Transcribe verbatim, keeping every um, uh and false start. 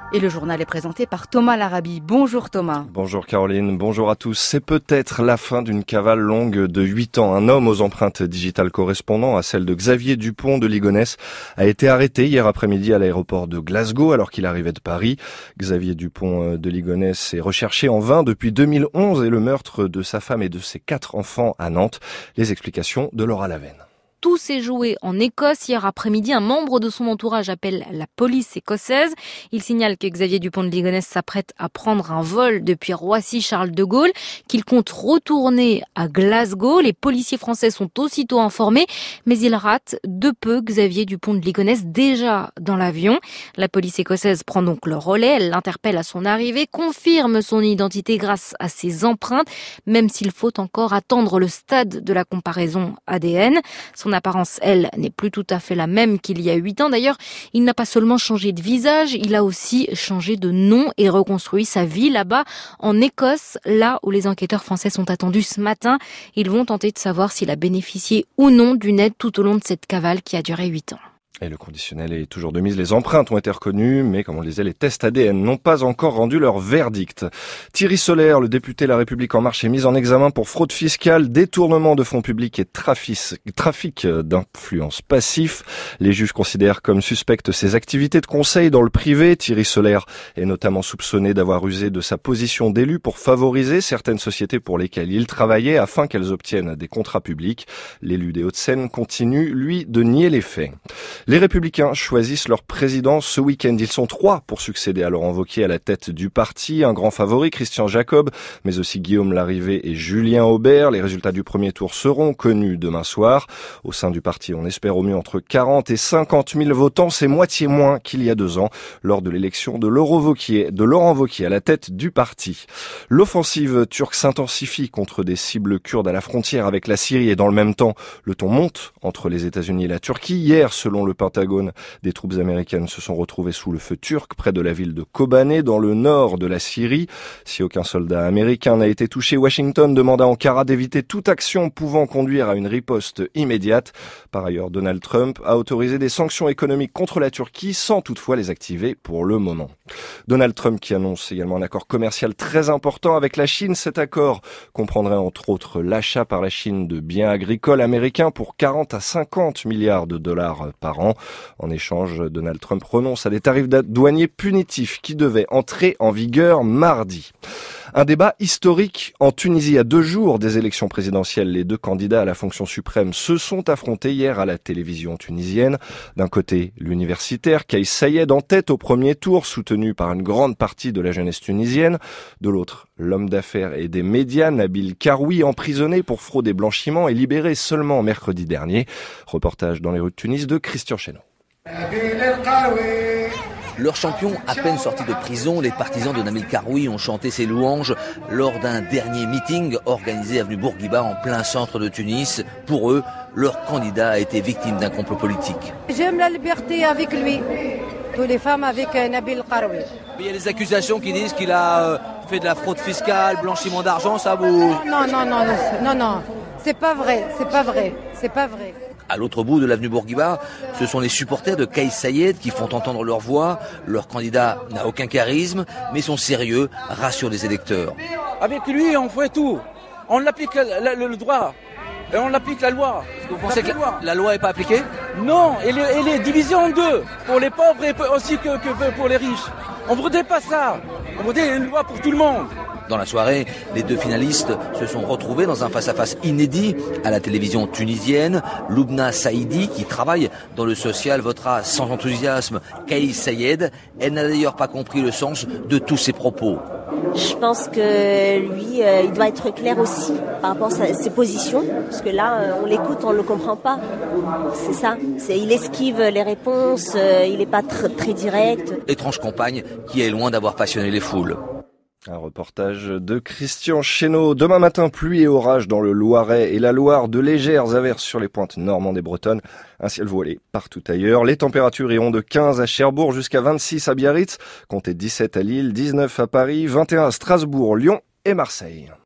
Et le journal est présenté par Thomas Larabi. Bonjour Thomas. Bonjour Caroline, bonjour à tous. C'est peut-être la fin d'une cavale longue de huit ans. Un homme aux empreintes digitales correspondant à celle de Xavier Dupont de Ligonnès a été arrêté hier après-midi à l'aéroport de Glasgow alors qu'il arrivait de Paris. Xavier Dupont de Ligonnès est recherché en vain depuis deux mille onze et le meurtre de sa femme et de ses quatre enfants à Nantes. Les explications de Laura Lavenne. Tout s'est joué en Écosse. Hier après-midi, un membre de son entourage appelle la police écossaise. Il signale que Xavier Dupont de Ligonnès s'apprête à prendre un vol depuis Roissy-Charles de Gaulle, qu'il compte retourner à Glasgow. Les policiers français sont aussitôt informés, mais ils ratent de peu Xavier Dupont de Ligonnès déjà dans l'avion. La police écossaise prend donc le relais. Elle l'interpelle à son arrivée, confirme son identité grâce à ses empreintes, même s'il faut encore attendre le stade de la comparaison A D N. Son apparence, elle, n'est plus tout à fait la même qu'il y a huit ans. D'ailleurs, il n'a pas seulement changé de visage, il a aussi changé de nom et reconstruit sa vie là-bas, en Écosse, là où les enquêteurs français sont attendus ce matin. Ils vont tenter de savoir s'il a bénéficié ou non d'une aide tout au long de cette cavale qui a duré huit ans. Et le conditionnel est toujours de mise. Les empreintes ont été reconnues, mais comme on le disait, les tests A D N n'ont pas encore rendu leur verdict. Thierry Solaire, le député La République En Marche, est mis en examen pour fraude fiscale, détournement de fonds publics et trafic, trafic d'influence passif. Les juges considèrent comme suspectes ses activités de conseil dans le privé. Thierry Solaire est notamment soupçonné d'avoir usé de sa position d'élu pour favoriser certaines sociétés pour lesquelles il travaillait afin qu'elles obtiennent des contrats publics. L'élu des Hauts-de-Seine continue, lui, de nier les faits. Les Républicains choisissent leur président ce week-end. Ils sont trois pour succéder à Laurent Wauquiez à la tête du parti. Un grand favori, Christian Jacob, mais aussi Guillaume Larrivé et Julien Aubert. Les résultats du premier tour seront connus demain soir. Au sein du parti, on espère au mieux entre quarante et cinquante mille votants. C'est moitié moins qu'il y a deux ans, lors de l'élection de Laurent Wauquiez, de Laurent Wauquiez à la tête du parti. L'offensive turque s'intensifie contre des cibles kurdes à la frontière avec la Syrie et dans le même temps, le ton monte entre les États-Unis et la Turquie. Hier, selon le Pentagone, des troupes américaines se sont retrouvées sous le feu turc près de la ville de Kobané dans le nord de la Syrie. Si aucun soldat américain n'a été touché, Washington demande à Ankara d'éviter toute action pouvant conduire à une riposte immédiate. Par ailleurs, Donald Trump a autorisé des sanctions économiques contre la Turquie sans toutefois les activer pour le moment. Donald Trump qui annonce également un accord commercial très important avec la Chine. Cet accord comprendrait entre autres l'achat par la Chine de biens agricoles américains pour quarante à cinquante milliards de dollars par an. En échange, Donald Trump renonce à des tarifs douaniers punitifs qui devaient entrer en vigueur mardi. Un débat historique en Tunisie à deux jours des élections présidentielles. Les deux candidats à la fonction suprême se sont affrontés hier à la télévision tunisienne. D'un côté, l'universitaire Kais Sayed en tête au premier tour, soutenu par une grande partie de la jeunesse tunisienne. De l'autre, l'homme d'affaires et des médias Nabil Karoui, emprisonné pour fraude et blanchiment et libéré seulement mercredi dernier. Reportage dans les rues de Tunis de Christian Chesneau. Leur champion, à peine sorti de prison, les partisans de Nabil Karoui ont chanté ses louanges lors d'un dernier meeting organisé avenue Bourguiba en plein centre de Tunis. Pour eux, leur candidat a été victime d'un complot politique. J'aime la liberté avec lui, toutes les femmes avec Nabil Karoui. Il y a des accusations qui disent qu'il a fait de la fraude fiscale, blanchiment d'argent, ça vous... Non, non, non, non, non, non, c'est pas vrai, c'est pas vrai, c'est pas vrai. À l'autre bout de l'avenue Bourguiba, ce sont les supporters de Kais Sayed qui font entendre leur voix. Leur candidat n'a aucun charisme, mais son sérieux rassure les électeurs. Avec lui, on fait tout. On applique la, la, le droit et on applique la loi. Vous pensez que la, la loi n'est pas appliquée ? Non, elle est, elle est divisée en deux, pour les pauvres et aussi que, que pour les riches. On ne voudrait pas ça. On voudrait une loi pour tout le monde. Dans la soirée, les deux finalistes se sont retrouvés dans un face-à-face inédit à la télévision tunisienne. Loubna Saïdi, qui travaille dans le social, votera sans enthousiasme Kais Sayed. Elle n'a d'ailleurs pas compris le sens de tous ses propos. Je pense que lui, euh, il doit être clair aussi par rapport à ses positions, parce que là, euh, on l'écoute, on ne le comprend pas. C'est ça. C'est, il esquive les réponses, euh, il n'est pas tr- très direct. Étrange campagne qui est loin d'avoir passionné les foules. Un reportage de Christian Chesneau. Demain matin, pluie et orage dans le Loiret et la Loire, de légères averses sur les pointes normandes et bretonnes. Un ciel voilé partout ailleurs. Les températures iront de quinze à Cherbourg jusqu'à vingt-six à Biarritz, comptez dix-sept à Lille, dix-neuf à Paris, vingt et un à Strasbourg, Lyon et Marseille.